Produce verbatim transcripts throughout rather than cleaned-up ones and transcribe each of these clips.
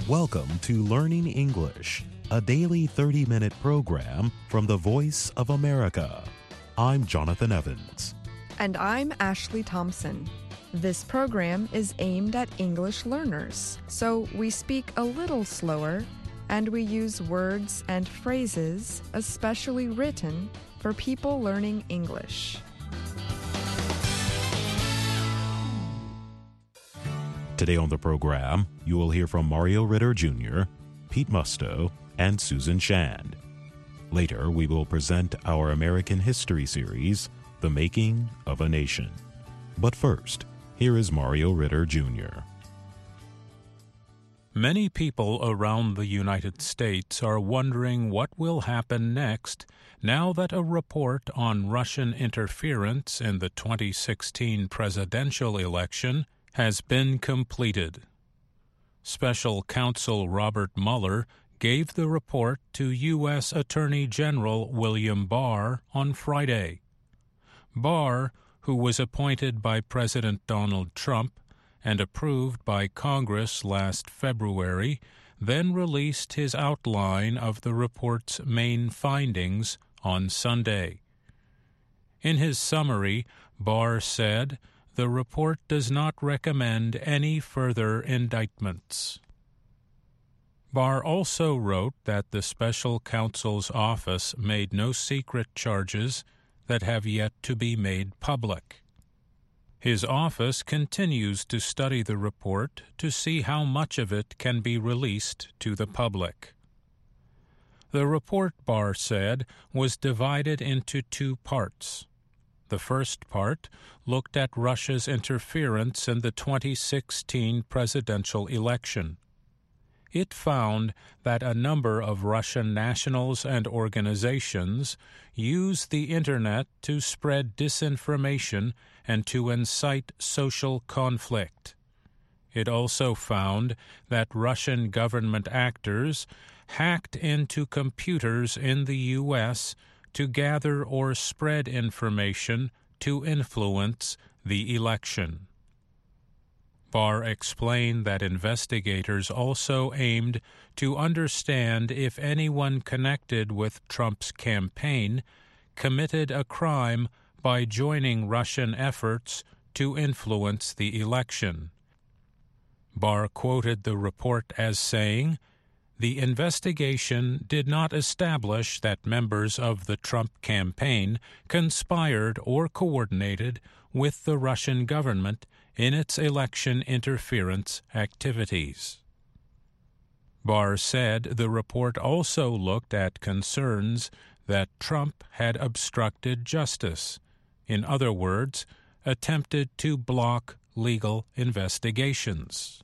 Welcome to Learning English, a daily thirty-minute program from the Voice of America. I'm Jonathan Evans. And I'm Ashley Thompson. This program is aimed at English learners, so we speak a little slower and we use words and phrases especially written for people learning English. Today on the program, you will hear from Mario Ritter Junior, Pete Musto, and Susan Shand. Later, we will present our American History series, The Making of a Nation. But first, here is Mario Ritter Junior Many people around the United States are wondering what will happen next now that a report on Russian interference in the twenty sixteen presidential election has been completed. Special Counsel Robert Mueller gave the report to U S Attorney General William Barr on Friday. Barr, who was appointed by President Donald Trump and approved by Congress last February, then released his outline of the report's main findings on Sunday. In his summary, Barr said, "The report does not recommend any further indictments." Barr also wrote that the special counsel's office made no secret charges that have yet to be made public. His office continues to study the report to see how much of it can be released to the public. The report, Barr said, was divided into two parts. The first part looked at Russia's interference in the twenty sixteen presidential election. It found that a number of Russian nationals and organizations used the Internet to spread disinformation and to incite social conflict. It also found that Russian government actors hacked into computers in the U S to gather or spread information to influence the election. Barr explained that investigators also aimed to understand if anyone connected with Trump's campaign committed a crime by joining Russian efforts to influence the election. Barr quoted the report as saying, "The investigation did not establish that members of the Trump campaign conspired or coordinated with the Russian government in its election interference activities." Barr said the report also looked at concerns that Trump had obstructed justice, in other words, attempted to block legal investigations.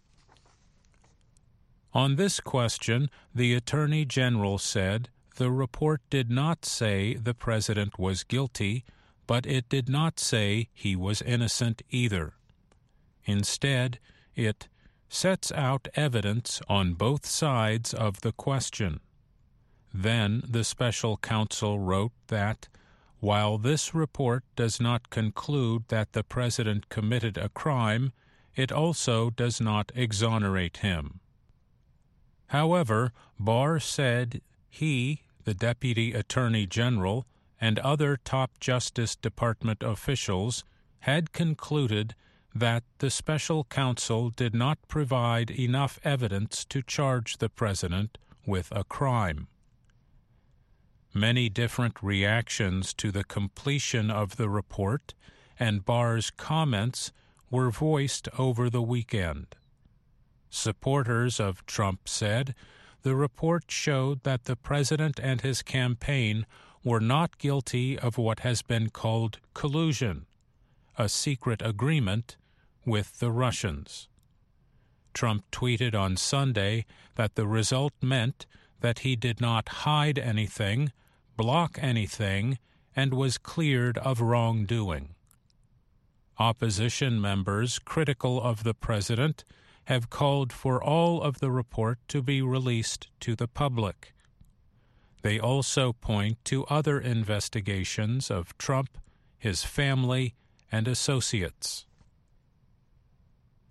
On this question, the Attorney General said the report did not say the president was guilty, but it did not say he was innocent either. Instead, it sets out evidence on both sides of the question. Then the special counsel wrote that, while this report does not conclude that the president committed a crime, it also does not exonerate him. However, Barr said he, the Deputy Attorney General, and other top Justice Department officials had concluded that the special counsel did not provide enough evidence to charge the president with a crime. Many different reactions to the completion of the report and Barr's comments were voiced over the weekend. Supporters of Trump said the report showed that the president and his campaign were not guilty of what has been called collusion, a secret agreement with the Russians. Trump tweeted on Sunday that the result meant that he did not hide anything, block anything, and was cleared of wrongdoing. Opposition members critical of the president have called for all of the report to be released to the public. They also point to other investigations of Trump, his family, and associates.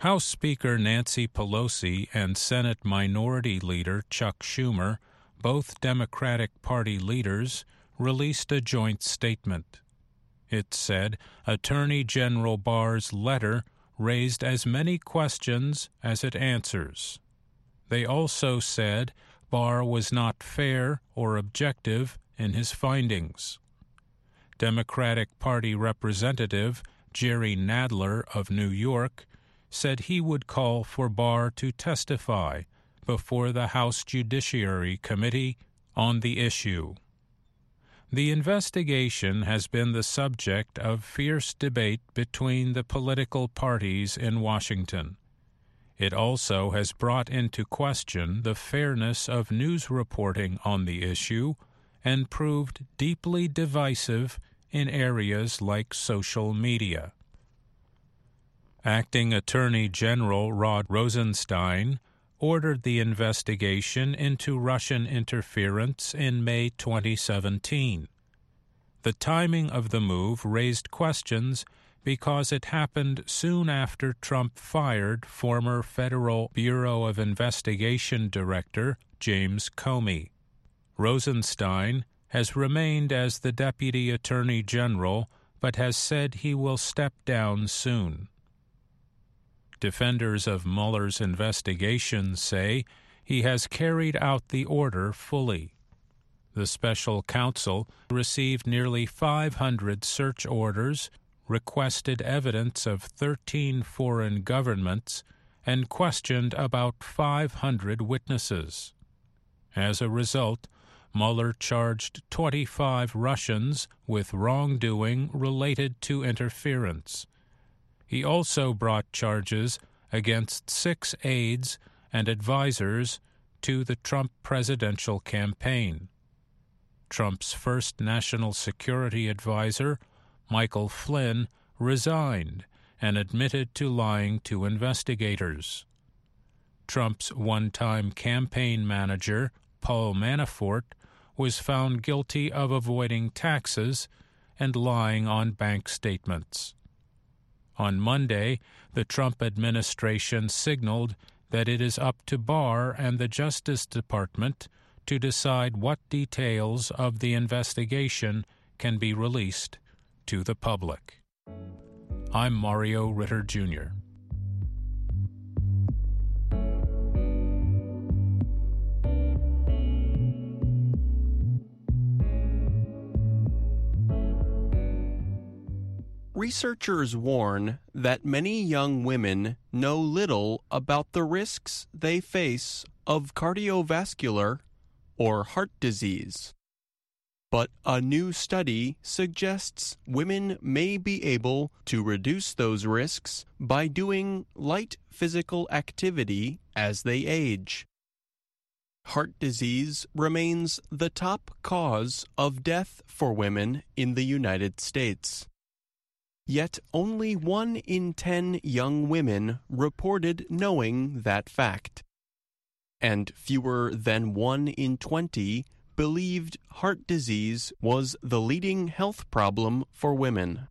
House Speaker Nancy Pelosi and Senate Minority Leader Chuck Schumer, both Democratic Party leaders, released a joint statement. It said Attorney General Barr's letter raised as many questions as it answers. They also said Barr was not fair or objective in his findings. Democratic Party Representative Jerry Nadler of New York said he would call for Barr to testify before the House Judiciary Committee on the issue. The investigation has been the subject of fierce debate between the political parties in Washington. It also has brought into question the fairness of news reporting on the issue and proved deeply divisive in areas like social media. Acting Attorney General Rod Rosenstein ordered the investigation into Russian interference in May twenty seventeen. The timing of the move raised questions because it happened soon after Trump fired former Federal Bureau of Investigation Director James Comey. Rosenstein has remained as the Deputy Attorney General, but has said he will step down soon. Defenders of Mueller's investigation say he has carried out the order fully. The special counsel received nearly five hundred search orders, requested evidence of thirteen foreign governments, and questioned about five hundred witnesses. As a result, Mueller charged twenty-five Russians with wrongdoing related to interference. He also brought charges against six aides and advisors to the Trump presidential campaign. Trump's first national security advisor, Michael Flynn, resigned and admitted to lying to investigators. Trump's one-time campaign manager, Paul Manafort, was found guilty of avoiding taxes and lying on bank statements. On Monday, the Trump administration signaled that it is up to Barr and the Justice Department to decide what details of the investigation can be released to the public. I'm Mario Ritter, Junior Researchers warn that many young women know little about the risks they face of cardiovascular or heart disease. But a new study suggests women may be able to reduce those risks by doing light physical activity as they age. Heart disease remains the top cause of death for women in the United States. Yet only one in ten young women reported knowing that fact, and fewer than one in twenty believed heart disease was the leading health problem for women.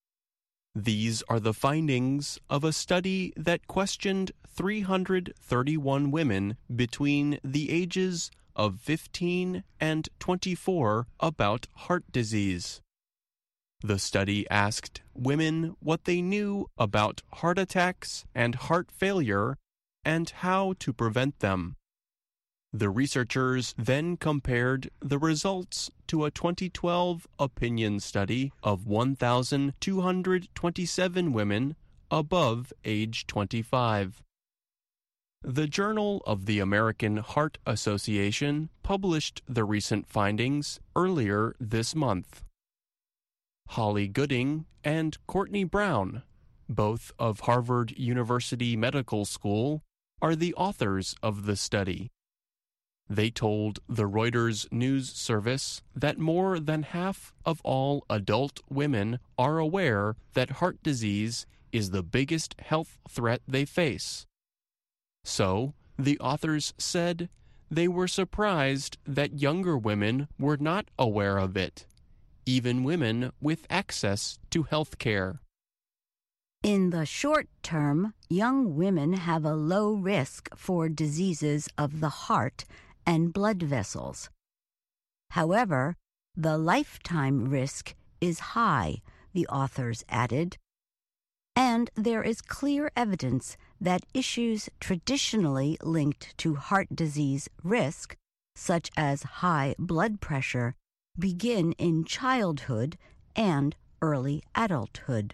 These are the findings of a study that questioned three hundred thirty-one women between the ages of fifteen and twenty-four about heart disease. The study asked women what they knew about heart attacks and heart failure and how to prevent them. The researchers then compared the results to a twenty twelve opinion study of one thousand two hundred twenty-seven women above age twenty-five. The Journal of the American Heart Association published the recent findings earlier this month. Holly Gooding and Courtney Brown, both of Harvard University Medical School, are the authors of the study. They told the Reuters news service that more than half of all adult women are aware that heart disease is the biggest health threat they face. So, the authors said they were surprised that younger women were not aware of it, even women with access to health care. In the short term, young women have a low risk for diseases of the heart and blood vessels. However, the lifetime risk is high, the authors added, and there is clear evidence that issues traditionally linked to heart disease risk, such as high blood pressure, begin in childhood and early adulthood.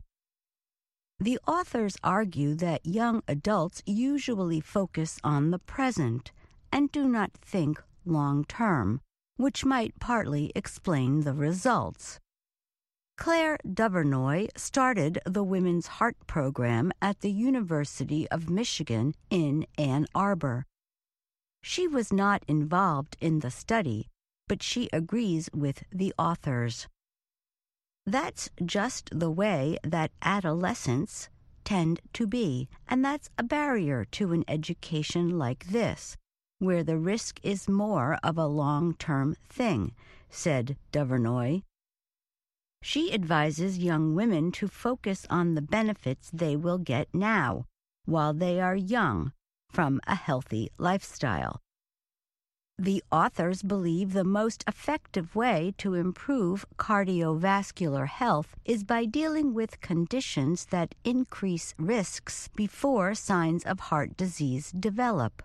The authors argue that young adults usually focus on the present and do not think long-term, which might partly explain the results. Claire Duvernoy started the Women's Heart Program at the University of Michigan in Ann Arbor. She was not involved in the study, but she agrees with the authors. That's just the way that adolescents tend to be, and that's a barrier to an education like this, where the risk is more of a long-term thing, said Duvernoy. She advises young women to focus on the benefits they will get now, while they are young, from a healthy lifestyle. The authors believe the most effective way to improve cardiovascular health is by dealing with conditions that increase risks before signs of heart disease develop.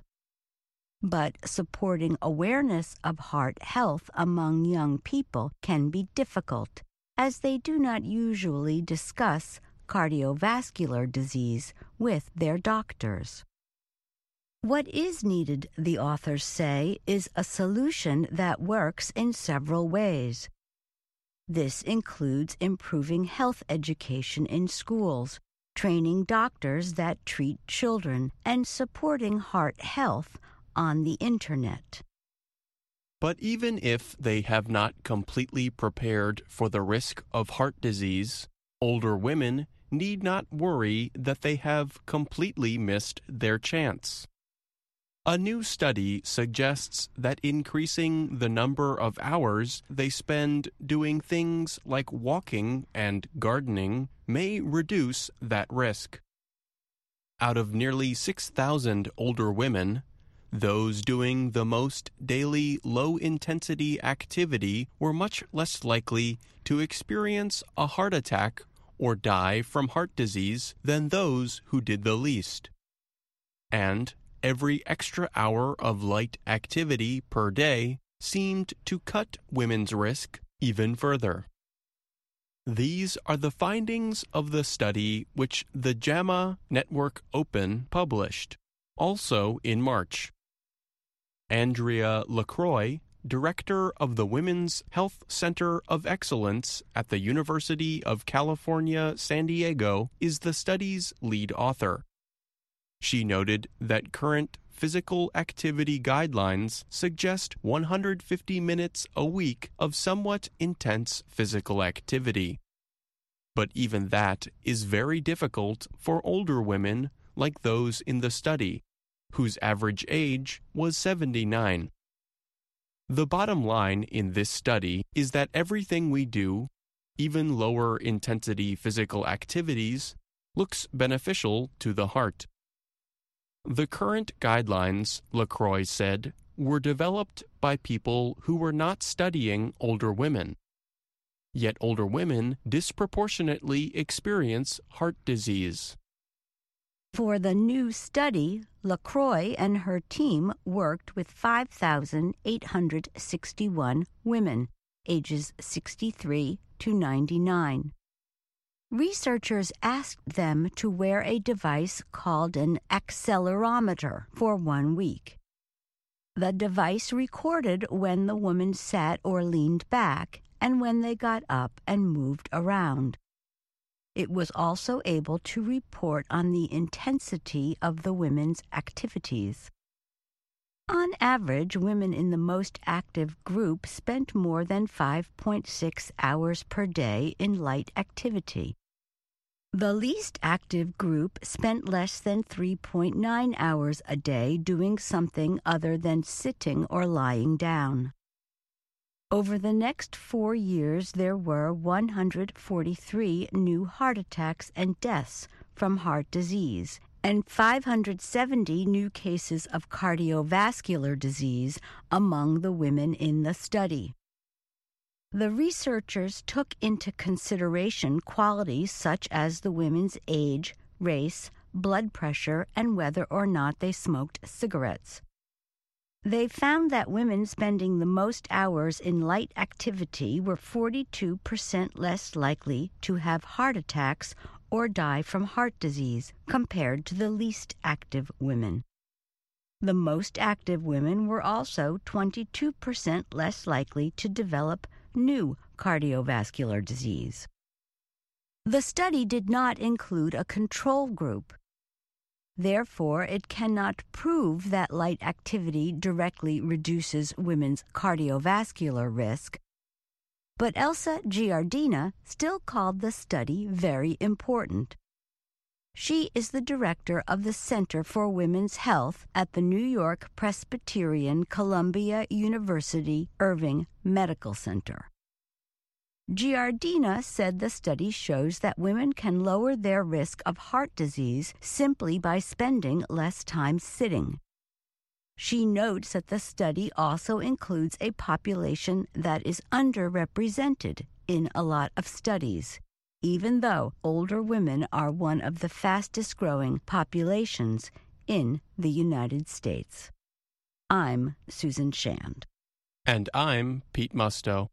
But supporting awareness of heart health among young people can be difficult, as they do not usually discuss cardiovascular disease with their doctors. What is needed, the authors say, is a solution that works in several ways. This includes improving health education in schools, training doctors that treat children, and supporting heart health on the Internet. But even if they have not completely prepared for the risk of heart disease, older women need not worry that they have completely missed their chance. A new study suggests that increasing the number of hours they spend doing things like walking and gardening may reduce that risk. Out of nearly six thousand older women, those doing the most daily low-intensity activity were much less likely to experience a heart attack or die from heart disease than those who did the least. And every extra hour of light activity per day seemed to cut women's risk even further. These are the findings of the study which the JAMA Network Open published, also in March. Andrea LaCroix, director of the Women's Health Center of Excellence at the University of California, San Diego, is the study's lead author. She noted that current physical activity guidelines suggest one hundred fifty minutes a week of somewhat intense physical activity. But even that is very difficult for older women like those in the study, whose average age was seventy-nine. The bottom line in this study is that everything we do, even lower intensity physical activities, looks beneficial to the heart. The current guidelines, LaCroix said, were developed by people who were not studying older women. Yet older women disproportionately experience heart disease. For the new study, LaCroix and her team worked with five thousand eight hundred sixty-one women, ages sixty-three to ninety-nine. Researchers asked them to wear a device called an accelerometer for one week. The device recorded when the woman sat or leaned back and when they got up and moved around. It was also able to report on the intensity of the women's activities. On average, women in the most active group spent more than five point six hours per day in light activity. The least active group spent less than three point nine hours a day doing something other than sitting or lying down. Over the next four years, there were one hundred forty-three new heart attacks and deaths from heart disease and five hundred seventy new cases of cardiovascular disease among the women in the study. The researchers took into consideration qualities such as the women's age, race, blood pressure, and whether or not they smoked cigarettes. They found that women spending the most hours in light activity were forty-two percent less likely to have heart attacks or die from heart disease compared to the least active women. The most active women were also twenty-two percent less likely to develop new cardiovascular disease. The study did not include a control group. Therefore, it cannot prove that light activity directly reduces women's cardiovascular risk. But Elsa Giardina still called the study very important. She is the director of the Center for Women's Health at the New York Presbyterian Columbia University Irving Medical Center. Giardina said the study shows that women can lower their risk of heart disease simply by spending less time sitting. She notes that the study also includes a population that is underrepresented in a lot of studies, even though older women are one of the fastest-growing populations in the United States. I'm Susan Shand. And I'm Pete Musto.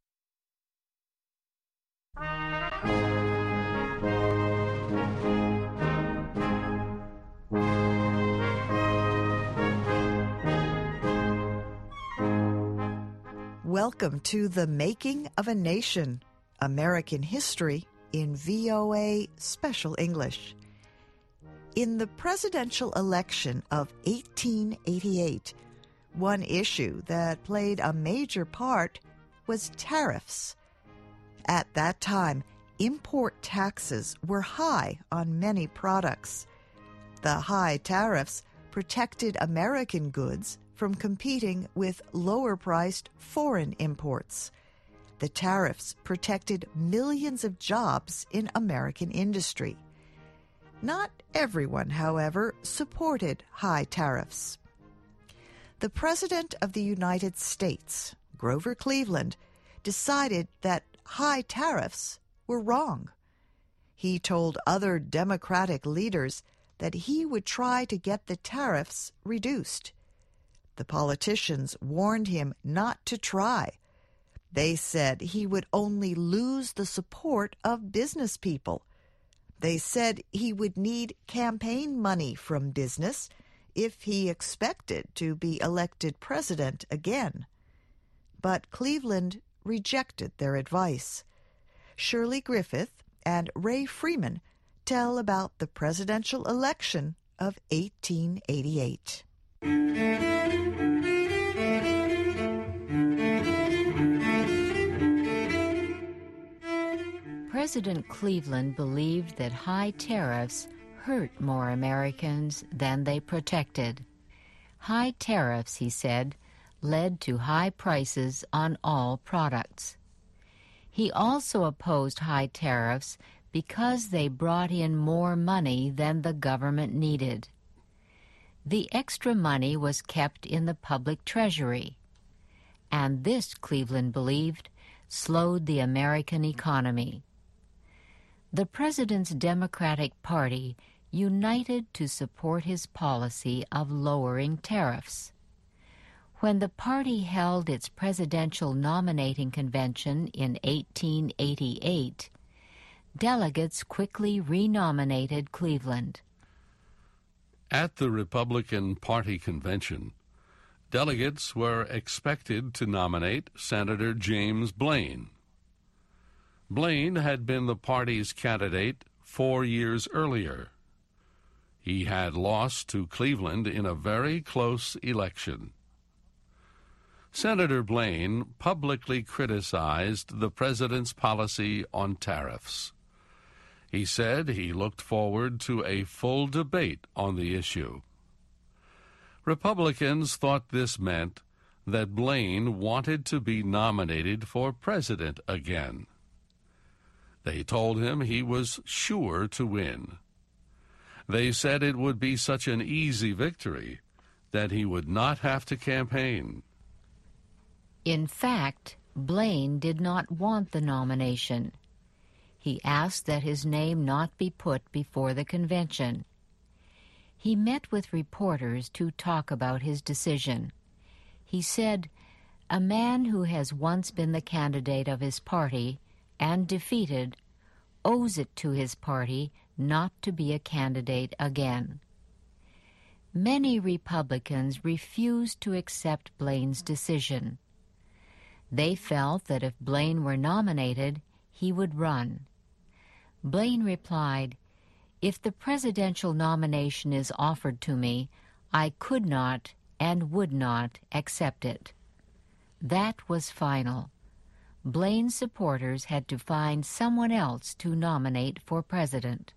Welcome to The Making of a Nation, American History in V O A Special English. In the presidential election of eighteen eighty-eight, one issue that played a major part was tariffs. At that time, import taxes were high on many products. The high tariffs protected American goods from competing with lower-priced foreign imports. The tariffs protected millions of jobs in American industry. Not everyone, however, supported high tariffs. The President of the United States, Grover Cleveland, decided that high tariffs were wrong. He told other Democratic leaders that he would try to get the tariffs reduced. The politicians warned him not to try. They said he would only lose the support of business people. They said he would need campaign money from business if he expected to be elected president again. But Cleveland rejected their advice. Shirley Griffith and Ray Freeman tell about the presidential election of eighteen eighty-eight. President Cleveland believed that high tariffs hurt more Americans than they protected. High tariffs, he said, led to high prices on all products. He also opposed high tariffs because they brought in more money than the government needed. The extra money was kept in the public treasury, and this, Cleveland believed, slowed the American economy. The president's Democratic Party united to support his policy of lowering tariffs. When the party held its presidential nominating convention in eighteen eighty-eight, delegates quickly renominated Cleveland. At the Republican Party convention, delegates were expected to nominate Senator James Blaine. Blaine had been the party's candidate four years earlier. He had lost to Cleveland in a very close election. Senator Blaine publicly criticized the president's policy on tariffs. He said he looked forward to a full debate on the issue. Republicans thought this meant that Blaine wanted to be nominated for president again. They told him he was sure to win. They said it would be such an easy victory that he would not have to campaign. In fact, Blaine did not want the nomination. He asked that his name not be put before the convention. He met with reporters to talk about his decision. He said, "A man who has once been the candidate of his party and defeated owes it to his party not to be a candidate again." Many Republicans refused to accept Blaine's decision. They felt that if Blaine were nominated, he would run. Blaine replied, "If the presidential nomination is offered to me, I could not and would not accept it." That was final. Blaine's supporters had to find someone else to nominate for president.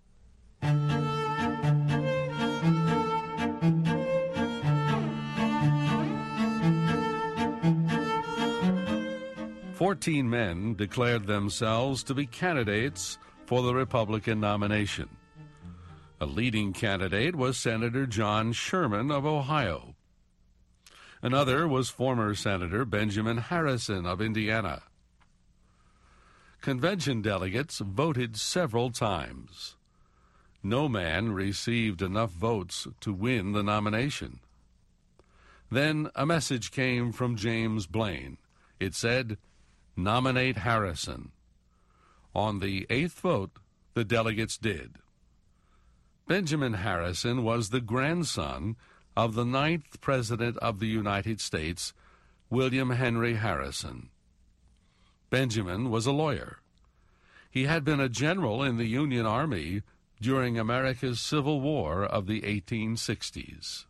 Fourteen men declared themselves to be candidates for the Republican nomination. A leading candidate was Senator John Sherman of Ohio. Another was former Senator Benjamin Harrison of Indiana. Convention delegates voted several times. No man received enough votes to win the nomination. Then a message came from James Blaine. It said, "Nominate Harrison." On the eighth vote, the delegates did. Benjamin Harrison was the grandson of the ninth President of the United States, William Henry Harrison. Benjamin was a lawyer. He had been a general in the Union Army during America's Civil War of the eighteen sixties.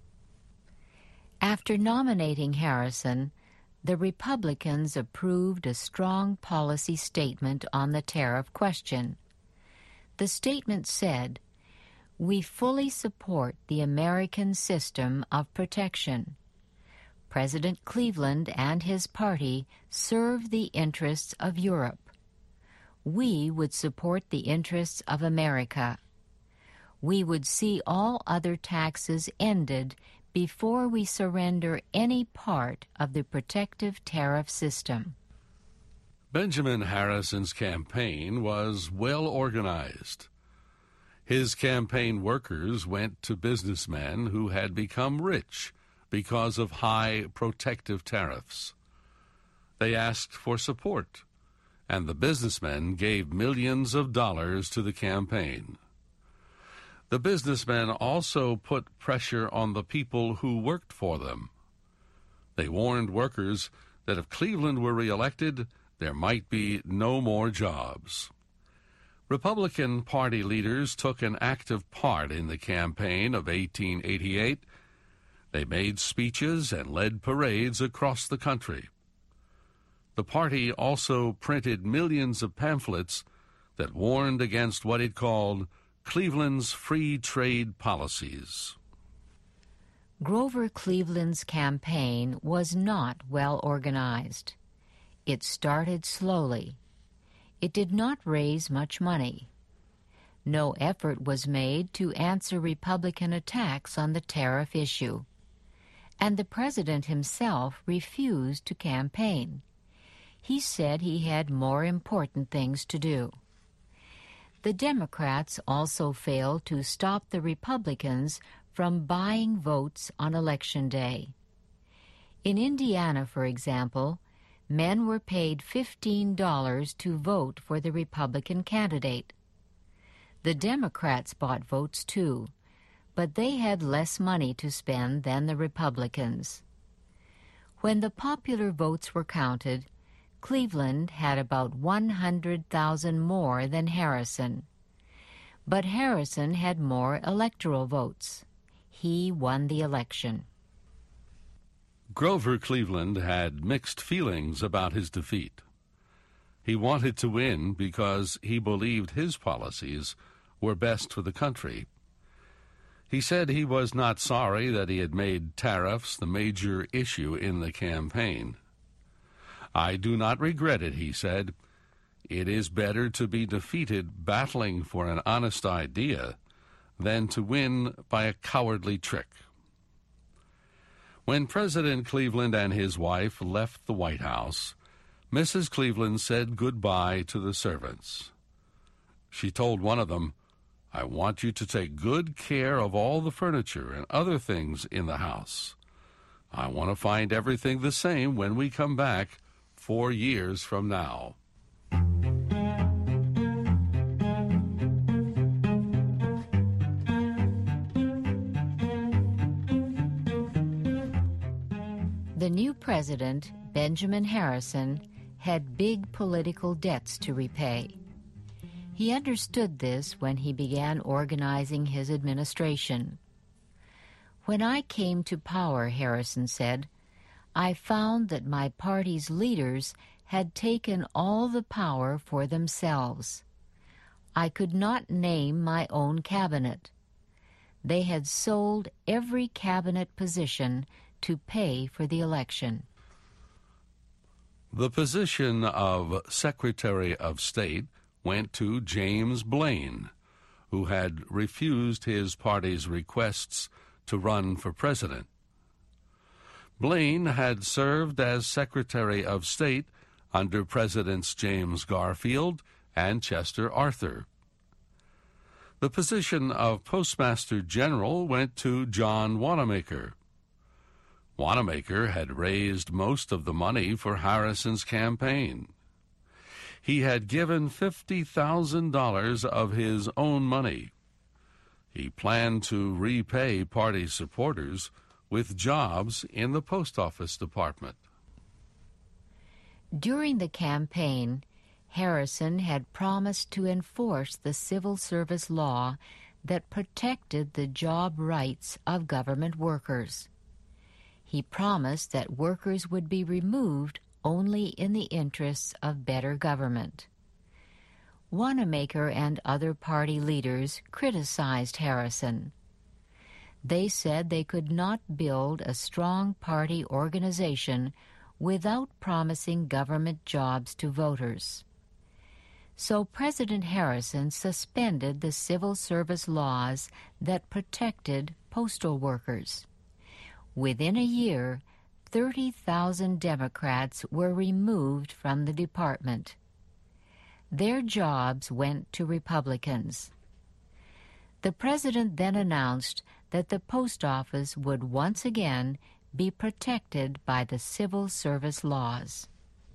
After nominating Harrison, the Republicans approved a strong policy statement on the tariff question. The statement said, "We fully support the American system of protection. President Cleveland and his party serve the interests of Europe. We would support the interests of America. We would see all other taxes ended before we surrender any part of the protective tariff system." Benjamin Harrison's campaign was well organized. His campaign workers went to businessmen who had become rich because of high protective tariffs. They asked for support, and the businessmen gave millions of dollars to the campaign. The businessmen also put pressure on the people who worked for them. They warned workers that if Cleveland were reelected, there might be no more jobs. Republican Party leaders took an active part in the campaign of eighteen eighty-eight. They made speeches and led parades across the country. The party also printed millions of pamphlets that warned against what it called Cleveland's free trade policies. Grover Cleveland's campaign was not well organized. It started slowly. It did not raise much money. No effort was made to answer Republican attacks on the tariff issue. And the president himself refused to campaign. He said he had more important things to do. The Democrats also failed to stop the Republicans from buying votes on Election Day. In Indiana, for example, men were paid fifteen dollars to vote for the Republican candidate. The Democrats bought votes too, but they had less money to spend than the Republicans. When the popular votes were counted, Cleveland had about one hundred thousand more than Harrison. But Harrison had more electoral votes. He won the election. Grover Cleveland had mixed feelings about his defeat. He wanted to win because he believed his policies were best for the country. He said he was not sorry that he had made tariffs the major issue in the campaign. "I do not regret it," he said. "It is better to be defeated battling for an honest idea than to win by a cowardly trick. When President Cleveland and his wife left the White House, Missus Cleveland said goodbye to the servants. She told one of them, "I want you to take good care of all the furniture and other things in the house. I want to find everything the same when we come back four years from now." The new president, Benjamin Harrison, had big political debts to repay. He understood this when he began organizing his administration. "When I came to power," Harrison said, "I found that my party's leaders had taken all the power for themselves. I could not name my own cabinet. They had sold every cabinet position to pay for the election." The position of Secretary of State went to James Blaine, who had refused his party's requests to run for president. Blaine had served as Secretary of State under Presidents James Garfield and Chester Arthur. The position of Postmaster General went to John Wanamaker. Wanamaker had raised most of the money for Harrison's campaign. He had given fifty thousand dollars of his own money. He planned to repay party supporters with jobs in the post office department. During the campaign, Harrison had promised to enforce the civil service law that protected the job rights of government workers. He promised that workers would be removed only in the interests of better government. Wanamaker and other party leaders criticized Harrison. They said they could not build a strong party organization without promising government jobs to voters. So President Harrison suspended the civil service laws that protected postal workers. Within a year, thirty thousand Democrats were removed from the department. Their jobs went to Republicans. The president then announced that the post office would once again be protected by the civil service laws.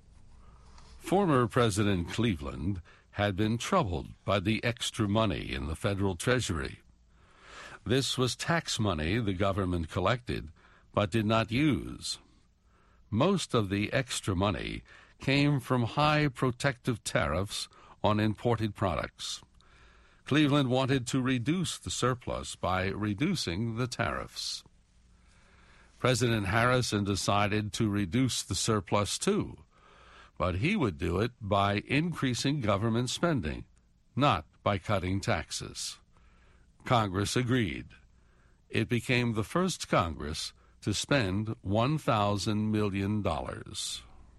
Former President Cleveland had been troubled by the extra money in the federal treasury. This was tax money the government collected but did not use. Most of the extra money came from high protective tariffs on imported products. Cleveland wanted to reduce the surplus by reducing the tariffs. President Harrison decided to reduce the surplus too, but he would do it by increasing government spending, not by cutting taxes. Congress agreed. It became the first Congress to spend one thousand million dollars.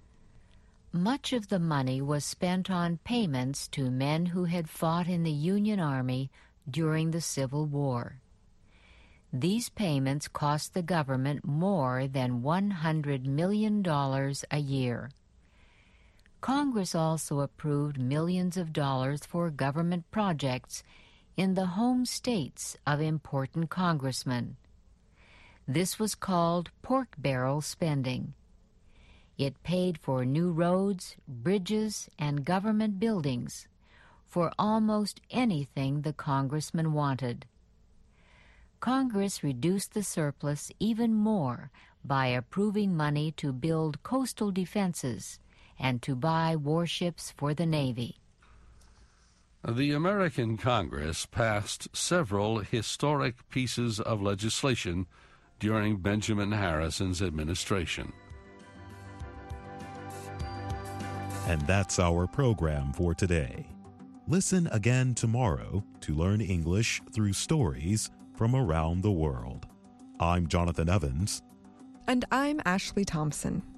Much of the money was spent on payments to men who had fought in the Union Army during the Civil War. These payments cost the government more than one hundred million dollars a year. Congress also approved millions of dollars for government projects in the home states of important congressmen. This was called pork barrel spending. It paid for new roads, bridges, and government buildings, for almost anything the congressman wanted. Congress reduced the surplus even more by approving money to build coastal defenses and to buy warships for the Navy. The American Congress passed several historic pieces of legislation during Benjamin Harrison's administration. And that's our program for today. Listen again tomorrow to learn English through stories from around the world. I'm Jonathan Evans. And I'm Ashley Thompson.